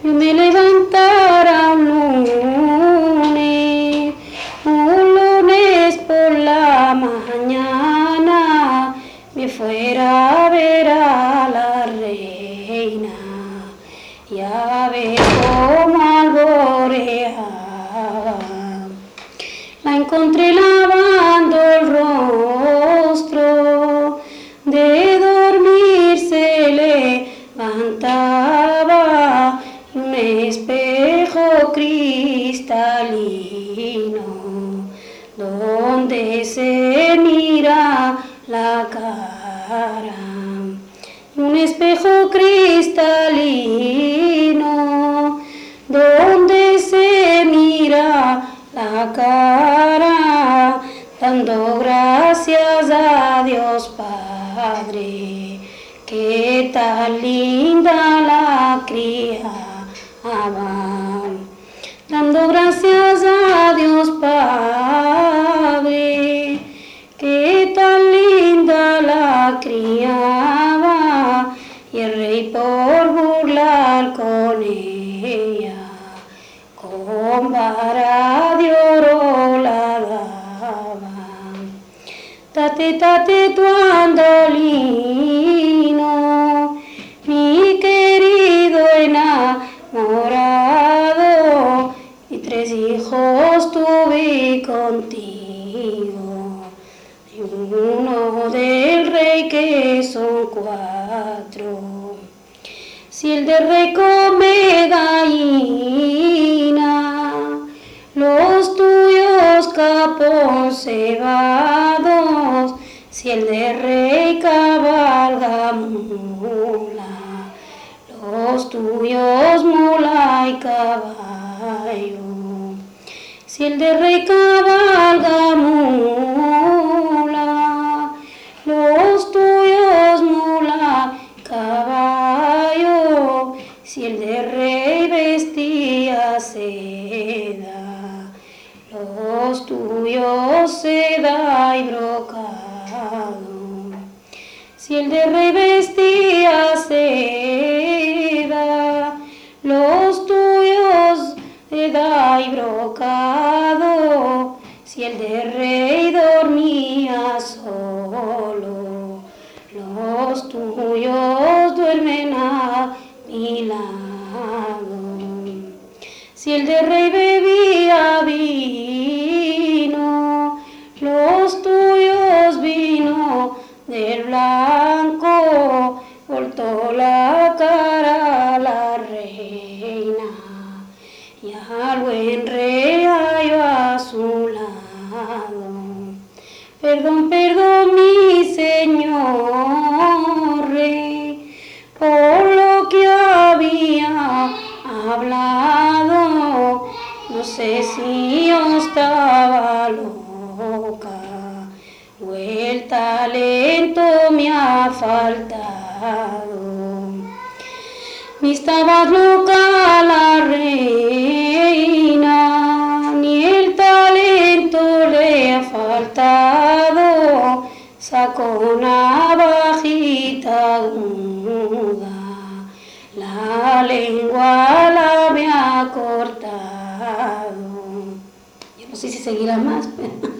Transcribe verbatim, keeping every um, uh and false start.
Yo me levantara un lunes, un lunes por la mañana, me fuera a ver a la reina y a ver cómo alboreaba. La encontré lavando el rostro, de dormir se levantaba, y un espejo cristalino donde se mira la cara. Un espejo cristalino donde se mira la cara, dando gracias a Dios Padre, que tan linda la criaba. Dando gracias a Dios Padre, que tan linda la criaba, y el rey por burlar con ella, con vara de oro la daba. Tate, tate, tu andolino, mi querido enamorado, y tres hijos tuve contigo, y uno del rey que son cuatro. Si el del rey come gallina, los tuyos capón cebados. Si el del rey cabalga mula, los tuyos mula y caballo. Si el del rey cabalga mula, los tuyos mula y caballo. Si el del rey vestía seda, los tuyos seda y brocado. Si el del rey vestía seda, los tuyos seda y brocado. Si el del rey dormía solo, los tuyos duermen a mi lado. Si el del rey bebía vino, los tuyos vino del blanco, voltó la cara a la reina, y al buen rey hallo a su lado. Perdón, perdón, mi señor rey, por lo que había hablado. No sé si yo estaba loca o el talento me ha faltado. Ni estaba loca la reina, ni el talento le ha faltado. Sacó una bajita aguda, la lengua la me ha cortado. Yo no sé si seguirá más, pero...